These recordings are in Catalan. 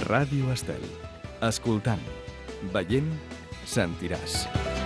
Ràdio Estel. Escoltant, veient, sentiràs.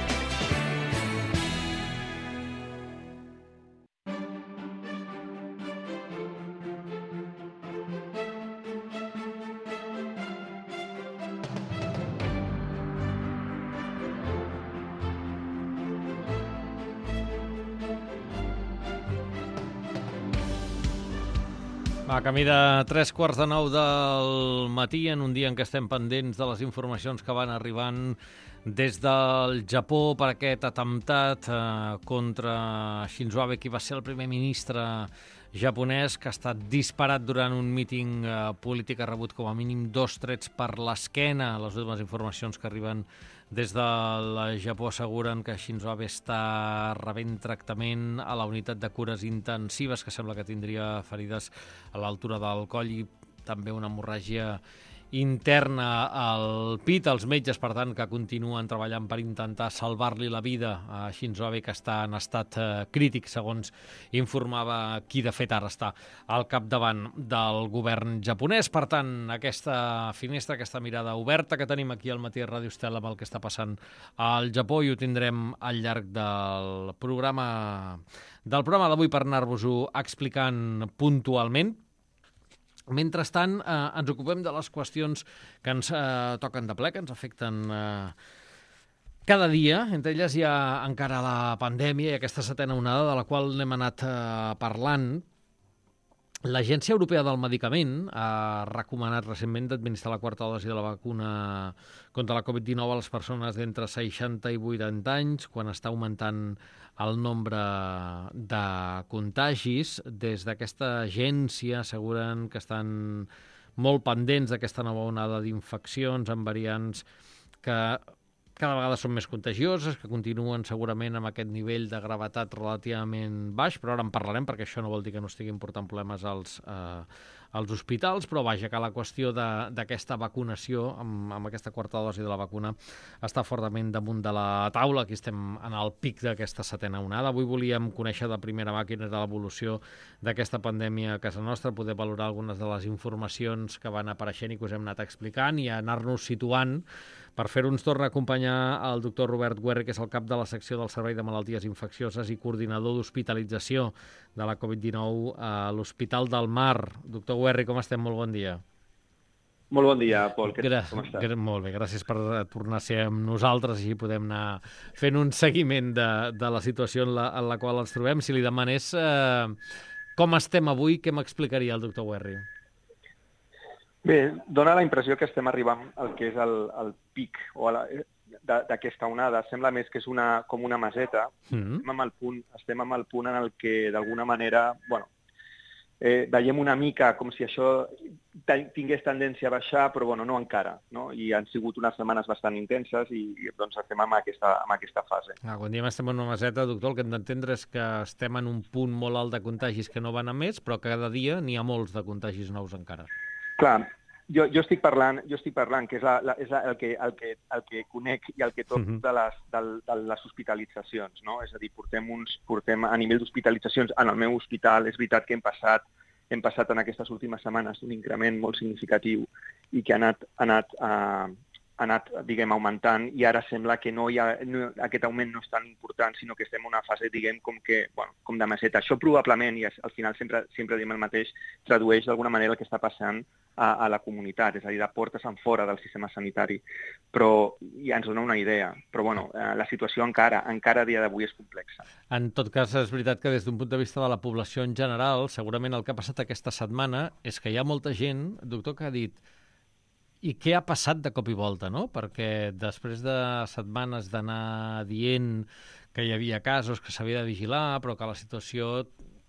A camí de 8:45 del matí, en un dia en què estem pendents de les informacions que van arribant des del Japó per aquest atemptat contra Shinzo Abe, qui va ser el primer ministre japonès, que ha estat disparat durant un míting polític, ha rebut com a mínim 2 trets per l'esquena. Les últimes informacions que arriben des del Japó asseguren que Shinzo Abe està rebent tractament a la unitat de cures intensives, que sembla que tindria ferides a l'altura del coll i també una hemorràgia interna al pit. Els metges, per tant, que continuen treballant per intentar salvar-li la vida a Shinzo Abe, que està en estat crític, segons informava qui de fet ara està al capdavant del govern japonès. Per tant, aquesta finestra, aquesta mirada oberta que tenim aquí al matí a Ràdio Estel amb el que està passant al Japó, i ho tindrem al llarg del programa d'avui per anar-vos-ho explicant puntualment. Mentrestant, ens ocupem de les qüestions que ens toquen de ple, que ens afecten cada dia. Entre elles hi ha encara la pandèmia i aquesta setena onada de la qual n'hem anat parlant. L'Agència Europea del Medicament ha recomanat recentment d'administrar la 4ª dosi de la vacuna contra la Covid-19 a les persones d'entre 60 i 80 anys, quan està augmentant el nombre de contagis. Des d'aquesta agència asseguren que estan molt pendents d'aquesta nova onada d'infeccions amb variants que cada vegada són més contagioses, que continuen segurament amb aquest nivell de gravetat relativament baix, però ara en parlarem perquè això no vol dir que no estiguin portant problemes als hospitals, però vaja, que la qüestió d'aquesta vacunació amb aquesta 4ª dosi de la vacuna està fortament damunt de la taula. Aquí estem en el pic d'aquesta setena onada. Avui volíem conèixer de primera mà quina era l'evolució d'aquesta pandèmia a casa nostra, poder valorar algunes de les informacions que van apareixent i que us hem anat explicant i anar-nos situant. Per fer-ho ens torna a acompanyar el doctor Robert Guerri, que és el cap de la secció del Servei de Malalties Infeccioses i coordinador d'hospitalització de la Covid-19 a l'Hospital del Mar. Doctor Guerri, com estem? Molt bon dia. Molt bon dia, Pol. Com estàs? Molt bé, gràcies per tornar a ser amb nosaltres i podem anar fent un seguiment de la situació en la qual ens trobem. Si li demanés com estem avui, què m'explicaria el doctor Guerri? Bé, dona la impressió que estem arribant al que és el pic d'aquesta onada. Sembla més que és com una meseta. Estem amb el punt en el que, d'alguna manera, veiem una mica com si això tingués tendència a baixar, però no encara. No? I han sigut unes setmanes bastant intenses i doncs estem en aquesta fase. Quan diem estem en una meseta, doctor, el que hem d'entendre és que estem en un punt molt alt de contagis que no van a més, però cada dia n'hi ha molts de contagis nous encara. Clar, jo estic parlant, que és el que conec i el que toc de les hospitalitzacions, no? És a dir, portem a nivell d'hospitalitzacions en el meu hospital. És veritat que hem passat en aquestes últimes setmanes un increment molt significatiu i que ha anat, diguem, augmentant, i ara sembla que aquest augment no és tan important, sinó que estem en una fase, diguem, com de meseta. Això probablement, i al final sempre diem el mateix, tradueix d'alguna manera el que està passant a la comunitat, és a dir, de portes enfora del sistema sanitari. Però ja ens dona una idea. Però, la situació encara a dia d'avui és complexa. En tot cas, és veritat que des d'un punt de vista de la població en general, segurament el que ha passat aquesta setmana és que hi ha molta gent, doctor, que ha dit i què ha passat de cop i volta, no? Perquè després de setmanes d'anar dient que hi havia casos, que s'havia de vigilar, però que la situació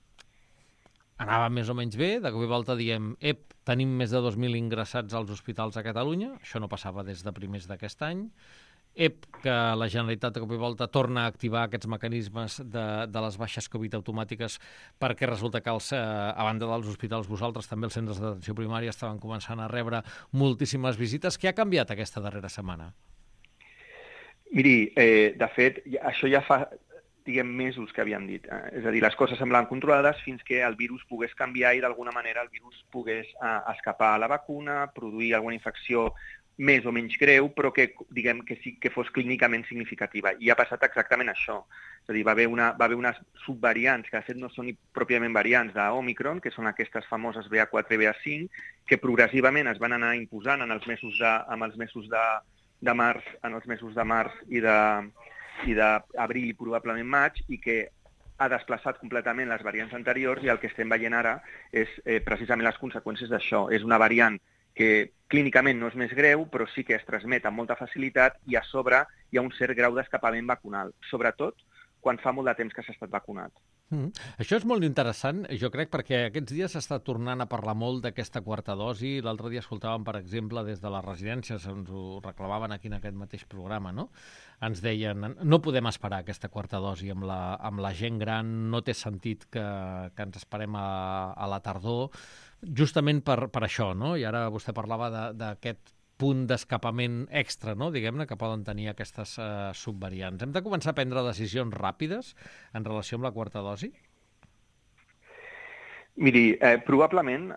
anava més o menys bé, de cop i volta diem tenim més de 2.000 ingressats als hospitals a Catalunya, això no passava des de primers d'aquest any, que la Generalitat de cop i volta torna a activar aquests mecanismes de les baixes Covid automàtiques, perquè resulta que a banda dels hospitals, vosaltres també els centres d'atenció primària estaven començant a rebre moltíssimes visites. Què ha canviat aquesta darrera setmana? Miri, de fet, això ja fa diguem, mesos que havíem dit. És a dir, les coses semblaven controlades fins que el virus pogués canviar i d'alguna manera el virus pogués escapar a la vacuna, produir alguna infecció més o menys greu, però que, diguem, que sí que fos clínicament significativa. I ha passat exactament això. És a dir, va haver unes subvariants, que de fet no són pròpiament variants d'Omicron, que són aquestes famoses BA4 i BA5, que progressivament es van anar imposant en els mesos de març i d'abril i probablement maig, i que ha desplaçat completament les variants anteriors, i el que estem veient ara és precisament les conseqüències d'això. És una variant que clínicament no és més greu, però sí que es transmet amb molta facilitat i a sobre hi ha un cert grau d'escapament vacunal, sobretot quan fa molt de temps que s'ha estat vacunat. Això és molt interessant, jo crec, perquè aquests dies s'està tornant a parlar molt d'aquesta quarta dosi. L'altre dia escoltàvem, per exemple, des de les residències, ens ho reclamaven aquí en aquest mateix programa, no? Ens deien, no podem esperar aquesta quarta dosi amb la gent gran, no té sentit que ens esperem a la tardor, justament per això, no? I ara vostè parlava d'aquest punt d'escapament extra, no? Diguem-ne, que poden tenir aquestes subvariants. Hem de començar a prendre decisions ràpides en relació amb la quarta dosi? Miri, probablement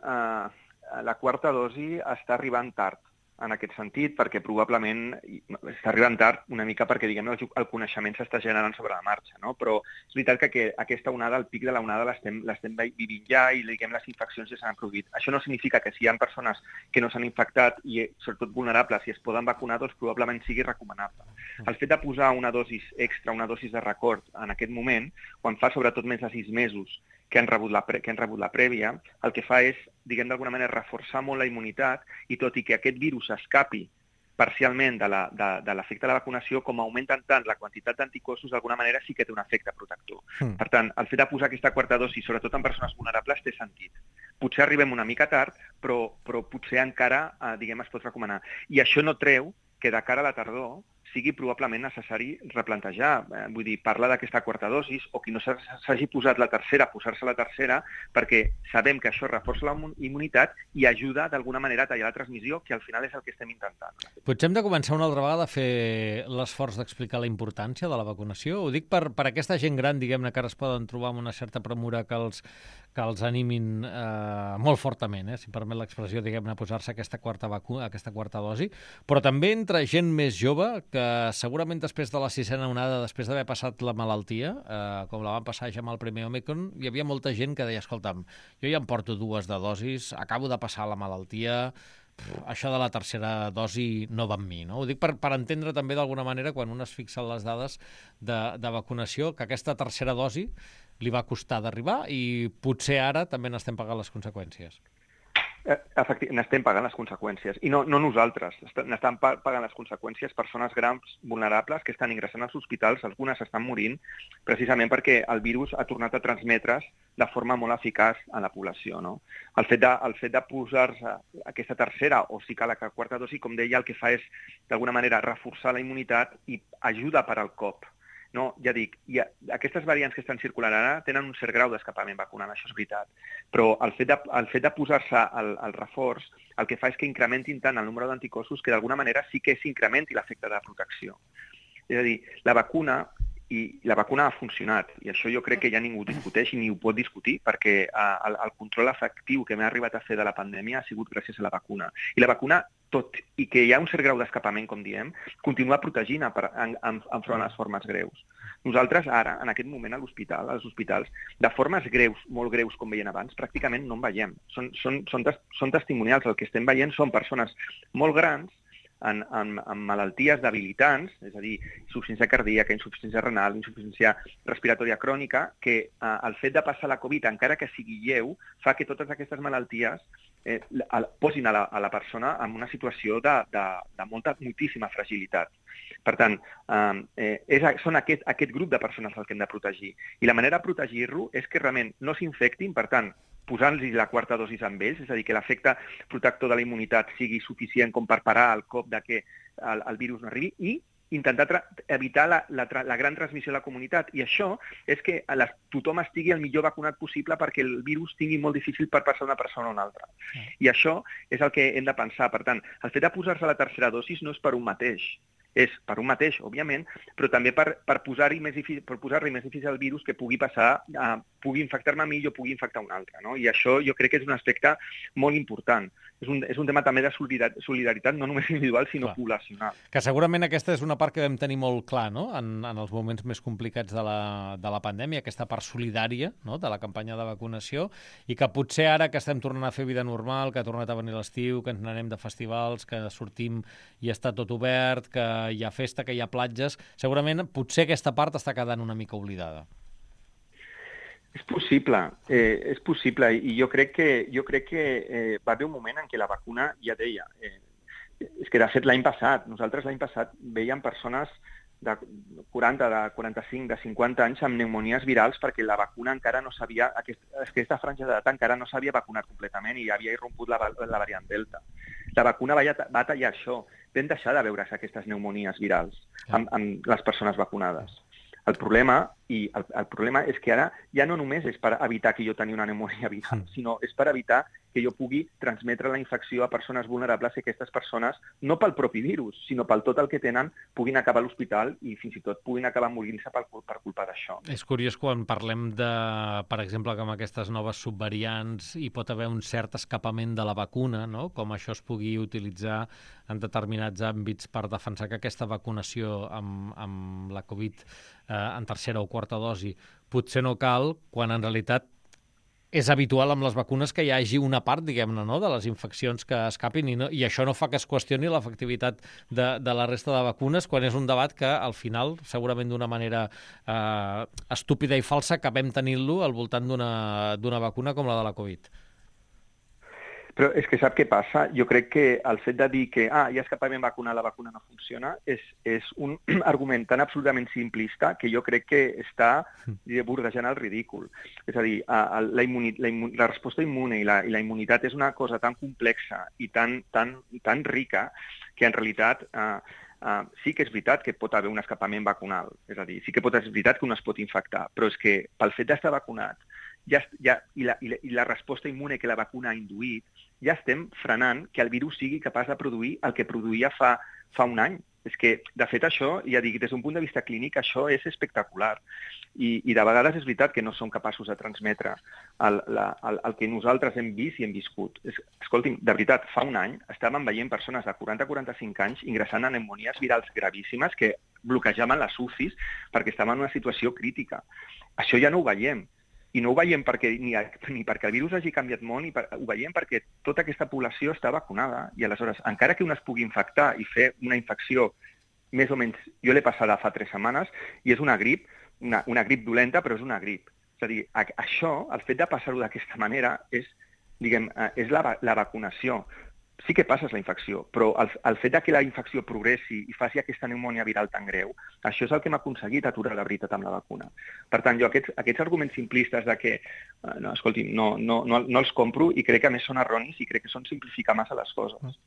la quarta dosi està arribant tard en aquest sentit, perquè probablement està arribant tard una mica perquè, diguem, el coneixement s'està generant sobre la marxa, no? Però és veritat que aquesta onada, el pic de la onada, l'estem vivint ja i, diguem, les infeccions ja s'han produït. Això no significa que si hi ha persones que no s'han infectat i, sobretot, vulnerables, si es poden vacunar, doncs probablement sigui recomanable. El fet de posar una dosi extra, una dosi de record en aquest moment, quan fa sobretot més de 6 mesos que han rebut la prèvia, el que fa és, diguem, d'alguna manera, reforçar molt la immunitat, i tot i que aquest virus escapi parcialment de l'efecte de la vacunació, com augmenten tant la quantitat d'anticossos, d'alguna manera sí que té un efecte protector. Per tant, el fet de posar aquesta quarta dosi, sobretot en persones vulnerables, té sentit. Potser arribem una mica tard, però potser encara, diguem, es pot recomanar. I això no treu que de cara a la tardor sigui probablement necessari replantejar. Vull dir, parlar d'aquesta quarta dosis, o qui no s'hagi posat la tercera, posar-se la tercera, perquè sabem que això reforça la immunitat i ajuda d'alguna manera a tallar la transmissió, que al final és el que estem intentant. Potser hem de començar una altra vegada a fer l'esforç d'explicar la importància de la vacunació. Ho dic per aquesta gent gran, diguem-ne, que ara es poden trobar amb una certa premura que els animin molt fortament, si permet l'expressió, diguem-ne, a posar-se aquesta quarta dosi, però també entre gent més jove que segurament després de la sisena onada, després d'haver passat la malaltia, com la van passar ja amb el primer Omicron, hi havia molta gent que deia, escolta'm, jo ja em porto 2 de dosis, acabo de passar la malaltia, això de la tercera dosi no va amb mi, no? Ho dic per entendre també d'alguna manera, quan un es fixa en les dades de vacunació, que aquesta tercera dosi li va costar d'arribar i potser ara també n'estem pagant les conseqüències. Efectivament, n'estem pagant les conseqüències. I no nosaltres. N'estan pagant les conseqüències persones grans vulnerables que estan ingressant als hospitals, algunes estan morint, precisament perquè el virus ha tornat a transmetre's de forma molt eficaç a la població, no? El fet de posar-se aquesta tercera, o si cal la quarta dosi, com deia, el que fa és, d'alguna manera, reforçar la immunitat i ajuda per al cop. No, ja dic, aquestes variants que estan circulant ara tenen un cert grau d'escapament vacunal, això és veritat, però el fet de posar-se el reforç el que fa és que incrementin tant el número d'anticossos que d'alguna manera sí que s'incrementi l'efecte de protecció. És a dir, la vacuna ha funcionat, i això jo crec que ja ningú discuteix i ni ho pot discutir, perquè el control efectiu que m'ha arribat a fer de la pandèmia ha sigut gràcies a la vacuna. I la vacuna, tot i que hi ha un cert grau d'escapament, com diem, continua protegint enfront a les formes greus. Nosaltres ara, en aquest moment, als hospitals, de formes greus, molt greus, com veiem abans, pràcticament no en veiem. Són testimonials. El que estem veient són persones molt grans, amb malalties debilitants, és a dir, insuficiència cardíaca, insuficiència renal, insuficiència respiratòria crònica, que el fet de passar la Covid, encara que sigui lleu, fa que totes aquestes malalties posin a la persona en una situació de moltíssima fragilitat. Per tant, són aquest grup de persones el que hem de protegir. I la manera de protegir-lo és que realment no s'infectin, per tant, posant-los la quarta dosi amb ells, és a dir, que l'efecte protector de la immunitat sigui suficient com per parar el cop de que el virus no arribi, i intentar evitar la gran transmissió a la comunitat. I això és que tothom estigui el millor vacunat possible perquè el virus tingui molt difícil per passar d'una persona a una altra. I això és el que hem de pensar. Per tant, el fet de posar-se la tercera dosi no és per un mateix. és per un mateix, òbviament, però també per posar-li més difícil al virus que pugui passar, pugui infectar-me a mi i jo pugui infectar un altre, no? I això jo crec que és un aspecte molt important. És un tema també de solidaritat, no només individual, sinó poblacional. Que segurament aquesta és una part que vam tenir molt clar, no?, en els moments més complicats de la pandèmia, aquesta part solidària, no?, de la campanya de vacunació, i que potser ara que estem tornant a fer vida normal, que ha tornat a venir l'estiu, que ens n'anem de festivals, que sortim i està tot obert, que hi ha festa, que hi ha platges, segurament potser aquesta part està quedant una mica oblidada. És possible, i jo crec que va haver un moment en què la vacuna, ja deia, és que de fet nosaltres l'any passat veiem persones de 40, de 45, de 50 anys amb pneumonies virals perquè la vacuna encara no s'havia, aquesta franja d'edat encara no s'havia vacunat completament i havia irromput la variant Delta. La vacuna va tallar això. Vam deixar de veure's aquestes pneumonies virals amb les persones vacunades. El problema és que ara ja no només és per evitar que jo tingui una pneumònia viral, sinó és per evitar que jo pugui transmetre la infecció a persones vulnerables i aquestes persones, no pel propi virus, sinó pel tot el que tenen, puguin acabar a l'hospital i fins i tot puguin acabar morint-se per culpa d'això. És curiós quan parlem de, per exemple, que amb aquestes noves subvariants hi pot haver un cert escapament de la vacuna, no?, com això es pugui utilitzar en determinats àmbits per defensar que aquesta vacunació amb la Covid en tercera o quarta dosi potser no cal, quan en realitat és habitual amb les vacunes que hi hagi una part, diguem-ne, no?, de les infeccions que escapin i això no fa que es qüestioni l'efectivitat de la resta de vacunes, quan és un debat que al final, segurament d'una manera estúpida i falsa, acabem tenint-lo al voltant d'una vacuna com la de la Covid. Però és que sap què passa? Jo crec que el fet de dir que ja és capament vacunar, la vacuna no funciona, és un argument tan absolutament simplista que jo crec que està bordejant el ridícul. És a dir, la resposta immune i la immunitat és una cosa tan complexa i tan rica que en realitat sí que és veritat que pot haver un escapament vacunal. És a dir, sí que és veritat que un es pot infectar, però és que pel fet d'estar vacunat i la resposta immune que la vacuna ha induït, ja estem frenant que el virus sigui capaç de produir el que produïa fa un any. És que, de fet, això, ja dic, des d'un punt de vista clínic, això és espectacular. I de vegades és veritat que no som capaços de transmetre el que nosaltres hem vist i hem viscut. Escolti'm, de veritat, fa un any estàvem veient persones de 40 a 45 anys ingressant en pneumonies virals gravíssimes que bloquejaven les UCIs perquè estaven en una situació crítica. Això ja no ho veiem. I no ho veiem ni perquè el virus hagi canviat molt, ho veiem perquè tota aquesta població està vacunada. I aleshores, encara que un es pugui infectar i fer una infecció més o menys... Jo l'he passada fa 3 setmanes i és una grip dolenta, però és una grip. És a dir, això, el fet de passar-ho d'aquesta manera, és la vacunació. Sí que passes la infecció, però el fet que la infecció progressi i faci aquesta pneumònia viral tan greu, això és el que hem aconseguit aturar la veritat amb la vacuna. Per tant, jo aquests arguments simplistes de que, escolti, no els compro i crec que a més són erronis i crec que són simplificar massa les coses.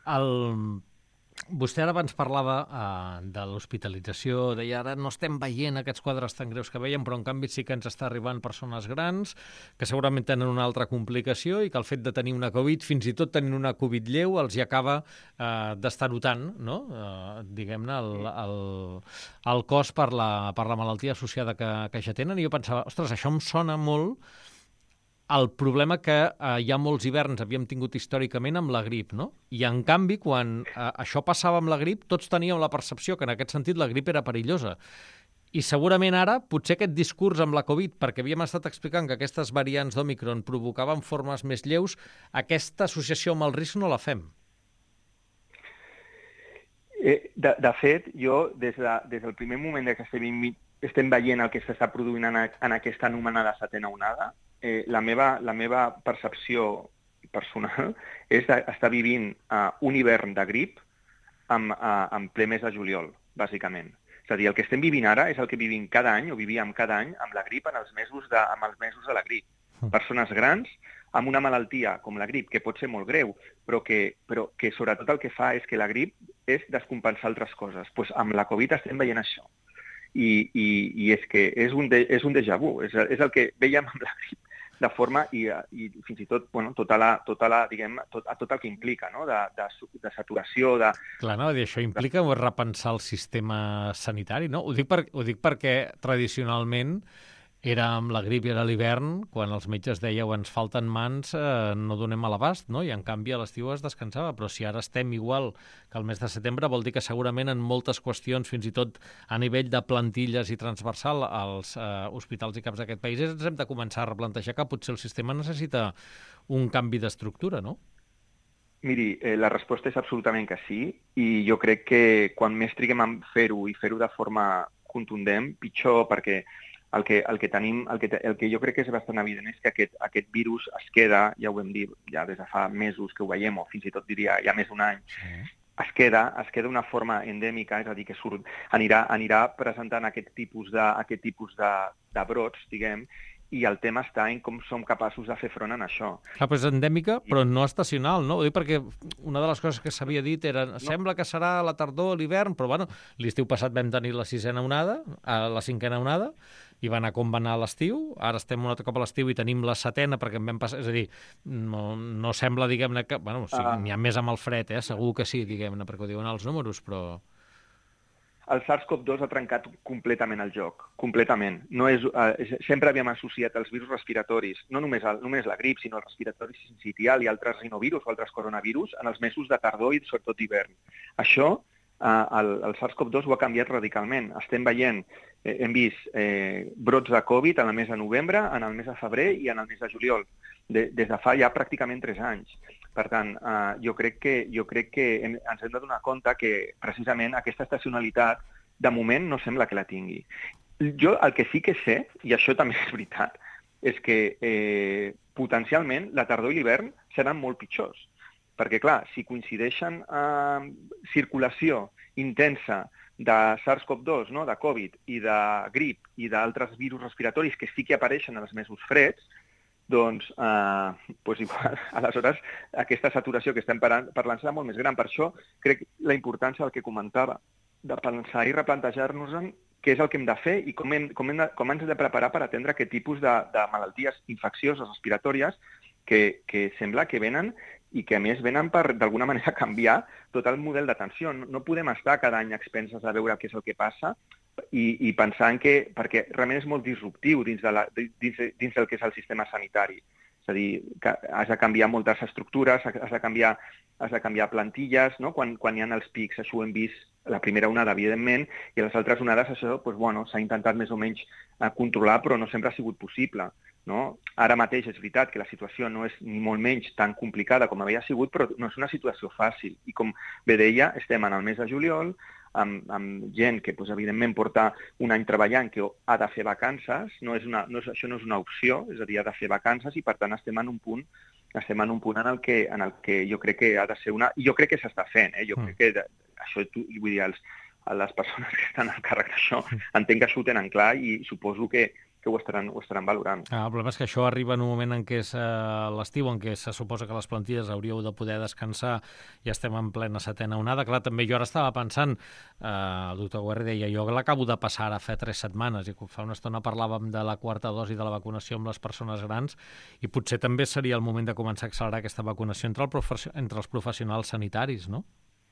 Vostè ara abans parlava de l'hospitalització, deia ara no estem veient aquests quadres tan greus que veiem, però en canvi sí que ens està arribant persones grans que segurament tenen una altra complicació i que el fet de tenir una Covid, fins i tot tenint una Covid lleu, els hi acaba d'estarotant, no? Diguem-ne, el cos per la malaltia associada que ja tenen. I jo pensava, ostres, això em sona molt el problema que hi ha molts hiverns havíem tingut històricament amb la grip, no? I, en canvi, quan això passava amb la grip, tots teníem la percepció que, en aquest sentit, la grip era perillosa. I segurament ara, potser aquest discurs amb la Covid, perquè havíem estat explicant que aquestes variants d'Òmicron provocaven formes més lleus, aquesta associació amb el risc no la fem. De fet, jo, des del primer moment que estem veient el que s'està produint en aquesta anomenada setena onada, la meva percepció personal és estar vivint un hivern de grip en ple mes de juliol, bàsicament. És a dir, el que estem vivint ara és el que vivim cada any, o vivíem cada any, amb la grip amb els mesos de la grip. Persones grans amb una malaltia com la grip, que pot ser molt greu, però que sobretot el que fa és que la grip és descompensar altres coses. Doncs amb la Covid estem veient això. I és que és un déjà vu, és el que veiem amb la grip de forma i fins i tot, bueno, tot el que implica, no? de saturació, de... Clar, no? Això implica repensar el sistema sanitari, no? Ho dic perquè tradicionalment era amb la grip i era l'hivern, quan els metges dèieu ens falten mans, no donem a l'abast, no? I en canvi a l'estiu es descansava. Però si ara estem igual que el mes de setembre, vol dir que segurament en moltes qüestions, fins i tot a nivell de plantilles i transversal als hospitals i caps d'aquest país, ens hem de començar a replantejar que potser el sistema necessita un canvi d'estructura, no? Miri, la resposta és absolutament que sí, i jo crec que quan més triguem a fer-ho i fer-ho de forma contundent, pitjor, perquè el que jo crec que és bastant evident és que aquest virus es queda, ja ho hem dit, ja des de fa mesos que ho veiem, o fins i tot diria ja més d'un any, es queda una forma endèmica, és a dir, que anirà presentant aquest tipus de brots, diguem, i el tema està en com som capaços de fer front a això. Però és endèmica, però no estacional, no? Ho dic perquè una de les coses que s'havia dit era sembla que serà la tardor, l'hivern, però bueno, l'estiu passat vam tenir la 5ª onada, la 5ª onada, i va anar com va anar l'estiu, ara estem un altre cop a l'estiu i tenim la 7ª perquè en vam passar, és a dir, no sembla, diguem-ne, que... Bueno, sí, n'hi ha més amb el fred, segur que sí, diguem-ne, perquè ho diuen els números, però... El SARS-CoV-2 ha trencat completament el joc, completament. Sempre havíem associat els virus respiratoris, no només la grip, sinó el respiratori sincitial i altres rinovirus o altres coronavirus en els mesos de tardor i sobretot d'hivern. Això, el SARS-CoV-2 ho ha canviat radicalment. Estem veient, hem vist brots de Covid en el mes de novembre, en el mes de febrer i en el mes de juliol, des de fa ja pràcticament 3 anys. Per tant, jo crec que ens hem de donar compte que precisament aquesta estacionalitat de moment no sembla que la tingui. Jo el que sí que sé, i això també és veritat, és que potencialment la tardor i l'hivern seran molt pitjors. Perquè, clar, si coincideixen circulació intensa de SARS-CoV-2, no? De Covid i de grip i d'altres virus respiratoris que sí que apareixen en els mesos freds, doncs igual, aleshores, aquesta saturació que estem parlant serà molt més gran. Per això crec la importància del que comentava, de pensar i replantejar-nos-en què és el que hem de fer i com ens hem de preparar per atendre aquest tipus de malalties infeccioses respiratòries que sembla que venen i que, a més, venen per, d'alguna manera, canviar tot el model d'atenció. No podem estar cada any a expenses de veure què és el que passa i pensar que... perquè realment és molt disruptiu dins del que és el sistema sanitari. És a dir, que has de canviar moltes estructures, has de canviar plantilles, no? Quan hi ha els pics, això ho hem vist la primera onada, evidentment, i les altres onades això s'ha intentat més o menys controlar, però no sempre ha sigut possible. No? Ara mateix és veritat que la situació no és ni molt menys tan complicada com havia sigut, però no és una situació fàcil. I com bé deia, estem en el mes de juliol, amb gent que, evidentment, porta un any treballant que ha de fer vacances, això no és una opció, és a dir, ha de fer vacances i, per tant, estem en un punt en el que jo crec que ha de ser una... I jo crec que s'està fent, Jo crec que això, vull dir, les persones que estan al càrrec d'això entenc que això ho tenen clar i suposo que ho estaran valorant. El problema és que això arriba en un moment en què és l'estiu, en què se suposa que les plantilles hauríeu de poder descansar i estem en plena 7ª onada. Clar, també jo ara estava pensant, el doctor Guerri deia, jo l'acabo de passar ara fa 3 setmanes i fa una estona parlàvem de la 4ª dosi de la vacunació amb les persones grans i potser també seria el moment de començar a accelerar aquesta vacunació entre els professionals sanitaris, no?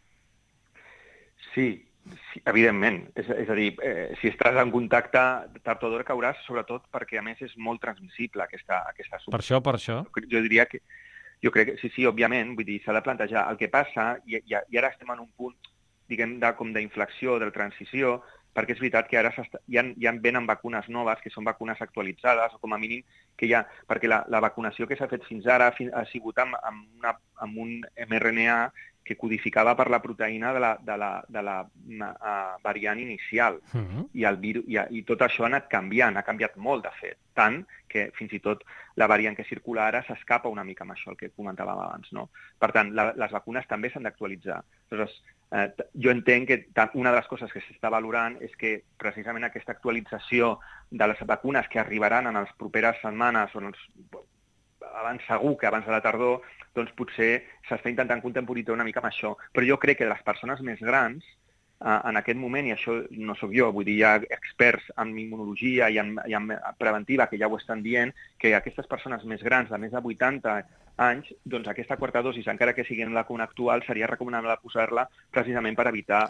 Sí, evidentment. És a dir, si estàs en contacte, tard o d'hora cauràs, sobretot perquè, a més, és molt transmissible aquesta substància. Per això. Jo diria que... Jo crec que sí, òbviament, vull dir, s'ha de plantejar. El que passa, i ara estem en un punt, diguem, com d'inflexió, de transició, perquè és veritat que ara ja venen vacunes noves, que són vacunes actualitzades, o com a mínim que hi ha... Perquè la vacunació que s'ha fet fins ara ha sigut amb un mRNA que codificava per la proteïna de la variant inicial. I tot això ha anat canviant, ha canviat molt, de fet. Tant que fins i tot la variant que circula ara s'escapa una mica amb això, el que comentàvem abans. No? Per tant, les vacunes també s'han d'actualitzar. Aleshores, jo entenc que una de les coses que s'està valorant és que precisament aquesta actualització de les vacunes que arribaran en les properes setmanes o segur que abans de la tardor, doncs potser s'està intentant contemporitzar una mica amb això. Però jo crec que de les persones més grans en aquest moment, i això no sóc jo, vull dir, hi ha experts en immunologia i en preventiva que ja ho estan dient, que aquestes persones més grans, de més de 80 anys, doncs aquesta quarta dosis, encara que sigui en la vacuna actual, seria recomanable posar-la precisament per evitar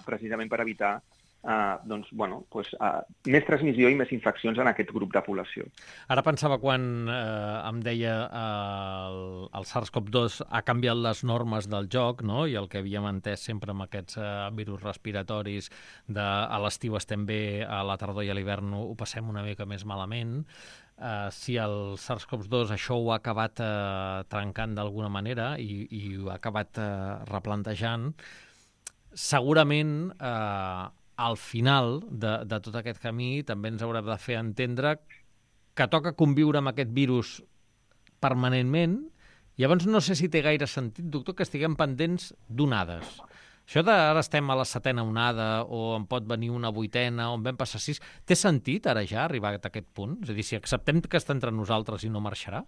més transmissió i més infeccions en aquest grup de població. Ara pensava quan em deia el SARS-CoV-2 ha canviat les normes del joc, no? I el que havíem entès sempre amb aquests virus respiratoris a l'estiu estem bé, a la tardor i a l'hivern ho passem una mica més malament. Si el SARS-CoV-2 això ho ha acabat trencant d'alguna manera i ho ha acabat replantejant, segurament al final de tot aquest camí també ens haurà de fer entendre que toca conviure amb aquest virus permanentment i llavors no sé si té gaire sentit, doctor, que estiguem pendents d'onades. Això d'ara estem a la 7ª onada o en pot venir una 8ª o en vam passar 6, té sentit ara ja arribar a aquest punt? És a dir, si acceptem que està entre nosaltres i no marxarà?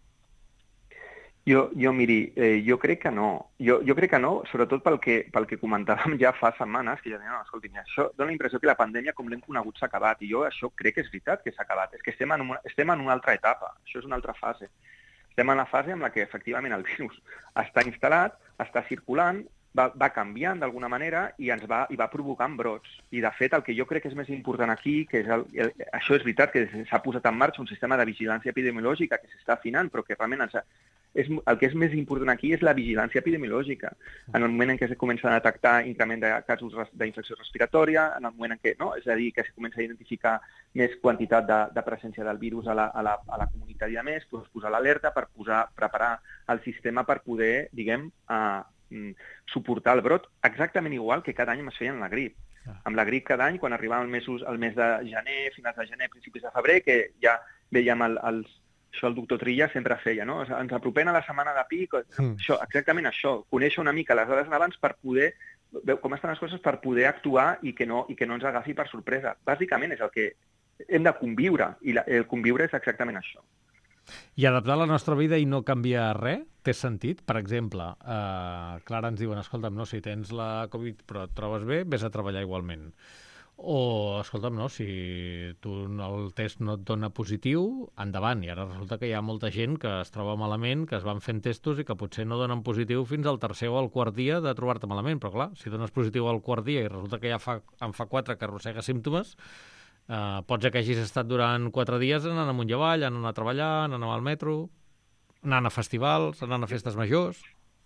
Miri, jo crec que no. Jo crec que no, sobretot pel que comentàvem ja fa setmanes, que ja deia, no, escolti, això dona la impressió que la pandèmia, com l'hem conegut, s'ha acabat. I jo això crec que és veritat que s'ha acabat. És que estem en una altra etapa. Això és una altra fase. Estem en la fase en la que, efectivament, el virus està instal·lat, està circulant, va canviant d'alguna manera i va provocant brots. I, de fet, el que jo crec que és més important aquí, que això és veritat que s'ha posat en marxa un sistema de vigilància epidemiològica que s'està afinant, però que realment el que és més important aquí és la vigilància epidemiològica. En el moment en què es comença a detectar increment de casos d'infecció respiratòria, en el moment en què, no, és a dir, que es comença a identificar més quantitat de presència del virus a la comunitat i a més, doncs posar l'alerta per preparar el sistema per poder, diguem, suportar el brot exactament igual que cada any es feia en la grip. Amb la grip cada any, quan arribava el mes de gener, finals de gener, principis de febrer, que ja veiem això el doctor Trilla sempre feia, no? Ens apropem a la setmana de pic, exactament això, conèixer una mica les dades abans per poder, com estan les coses, per poder actuar i que no ens agafi per sorpresa. Bàsicament és el que hem de conviure, i el conviure és exactament això. I adaptar la nostra vida i no canviar res, té sentit? Per exemple, Clara ens diuen, escolta'm, no, si tens la Covid però et trobes bé, vés a treballar igualment. O, escolta'm, no, si tu el test no et dona positiu, endavant. I ara resulta que hi ha molta gent que es troba malament, que es van fent testos i que potser no donen positiu fins al tercer o al quart dia de trobar-te malament. Però, clar, si dones positiu al quart dia i resulta que ja en fa 4 que arrossega símptomes, pot ser que hagis estat durant 4 dies anant amunt i avall, anant a treballar, anant al metro, anant a festivals, anant a festes majors.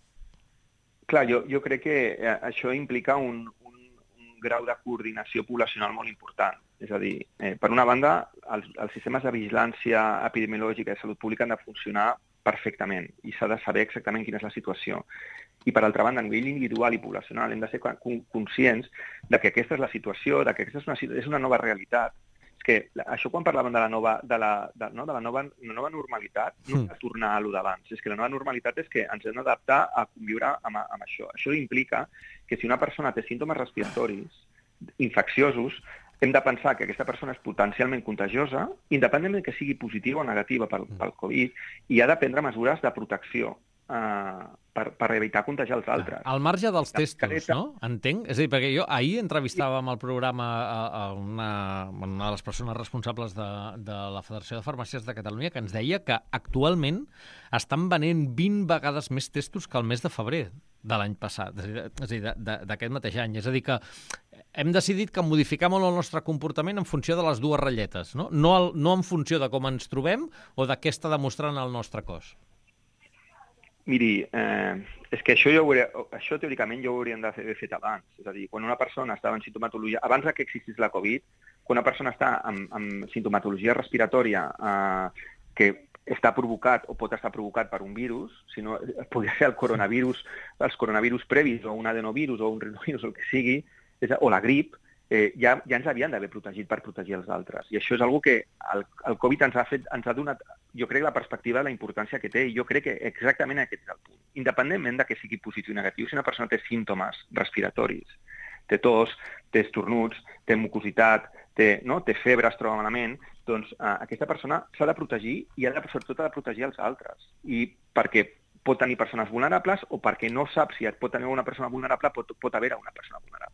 Clar, jo crec que això implica un grau de coordinació poblacional molt important. És a dir, per una banda, els sistemes de vigilància epidemiològica i de salut pública han de funcionar perfectament i s'ha de saber exactament quina és la situació. I, per altra banda, a nivell individual i poblacional hem de ser conscients de que aquesta és la situació, de que aquesta és una nova realitat. És que això, quan parlàvem de la nova normalitat, no és tornar a allò d'abans. És que la nova normalitat és que ens hem d'adaptar a conviure amb això. Això implica que si una persona té símptomes respiratoris infecciosos, hem de pensar que aquesta persona és potencialment contagiosa, independentment que sigui positiva o negativa pel Covid, i ha de prendre mesures de protecció per evitar contagiar els altres. Al marge dels testos, no? Entenc? És a dir, perquè jo ahir entrevistàvem al programa a una de les persones responsables de la Federació de Farmàcies de Catalunya que ens deia que actualment estan venent 20 vegades més testos que el mes de febrer de l'any passat, és a dir, d'aquest mateix any. És a dir, que hem decidit que modificar molt el nostre comportament en funció de les dues ratlletes, no? No en funció de com ens trobem o de què està demostrant el nostre cos. Miri, és que això teòricament jo ho hauríem d'haver fet abans. És a dir, quan una persona estava en sintomatologia, abans que existís la Covid, quan una persona està amb sintomatologia respiratòria que està provocat o pot estar provocat per un virus, si no, podria ser els coronavirus previs o un adenovirus o un rinovirus o el que sigui, o la grip, ja ens havien d'haver protegit per protegir els altres. I això és una que el Covid ens ha donat, jo crec, la perspectiva de la importància que té, i jo crec que exactament aquest és el punt. Independentment de que sigui positiu o negatiu, si una persona té símptomes respiratoris, té tos, té estornuts, té mucositat, té febre, es troba malament, doncs aquesta persona s'ha de protegir i sobretot ha de protegir els altres. I perquè pot tenir persones vulnerables o perquè no sap si pot tenir una persona vulnerable, pot haver una persona vulnerable.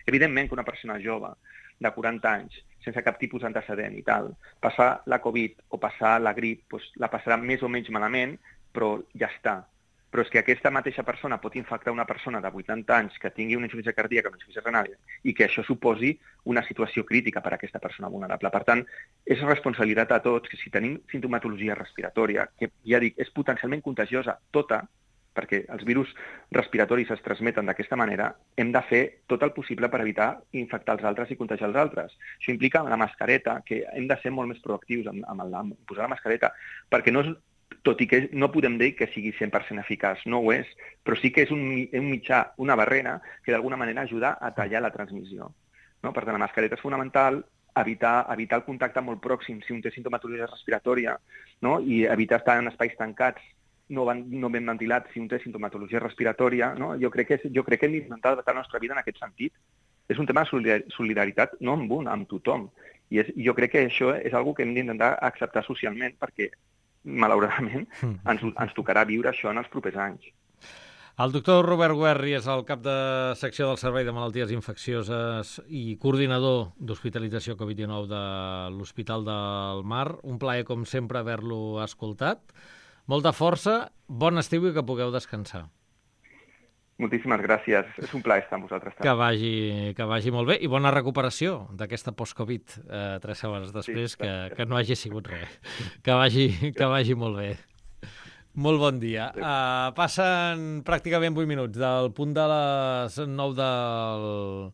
Evidentment que una persona jove, de 40 anys, sense cap tipus d'antecedent i tal, passar la Covid o passar la grip, doncs la passarà més o menys malament, però ja està. Però és que aquesta mateixa persona pot infectar una persona de 80 anys que tingui una insuficiència cardíaca o una insuficiència renal i que això suposi una situació crítica per a aquesta persona vulnerable. Per tant, és responsabilitat a tots que si tenim sintomatologia respiratòria, que ja dic, és potencialment contagiosa tota, perquè els virus respiratoris es transmeten d'aquesta manera, hem de fer tot el possible per evitar infectar els altres i contagiar els altres. Això implica la mascareta, que hem de ser molt més proactius amb posar la mascareta, perquè no és, tot i que no podem dir que sigui 100% eficaç, no ho és, però sí que és un mitjà, una barrera, que d'alguna manera ajuda a tallar la transmissió. No? Per tant, la mascareta és fonamental, evitar el contacte molt pròxim si un té sintomatologia respiratòria, no? I evitar estar en espais tancats no ben ventilats si un té sintomatologia respiratòria, no? Jo crec que hem d'intentar adaptar la nostra vida en aquest sentit. És un tema de solidaritat, no amb un, amb tothom. I jo crec que això és una cosa que hem d'intentar acceptar socialment perquè, malauradament, ens tocarà viure això en els propers anys. El doctor Robert Guerri és el cap de secció del Servei de Malalties Infeccioses i coordinador d'hospitalització Covid-19 de l'Hospital del Mar. Un plaer, com sempre, haver-lo escoltat. Molta força, bon estiu i que pugueu descansar. Moltíssimes gràcies. És un plaer estar amb vosaltres. Que vagi molt bé i bona recuperació d'aquesta post-Covid 3 setmanes després, sí, que no hagi sigut res. Que vagi molt bé. Molt bon dia. Passen pràcticament 8 minuts del punt de les 9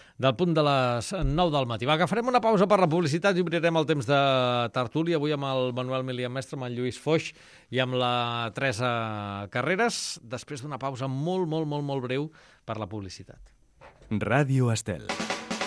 del matí. Va, agafarem una pausa per la publicitat i obrirem el temps de tertúlia, avui amb el Manuel Milian Mestre, amb el Lluís Foix i amb la Teresa Carreras, després d'una pausa molt breu per la publicitat. Ràdio Estel.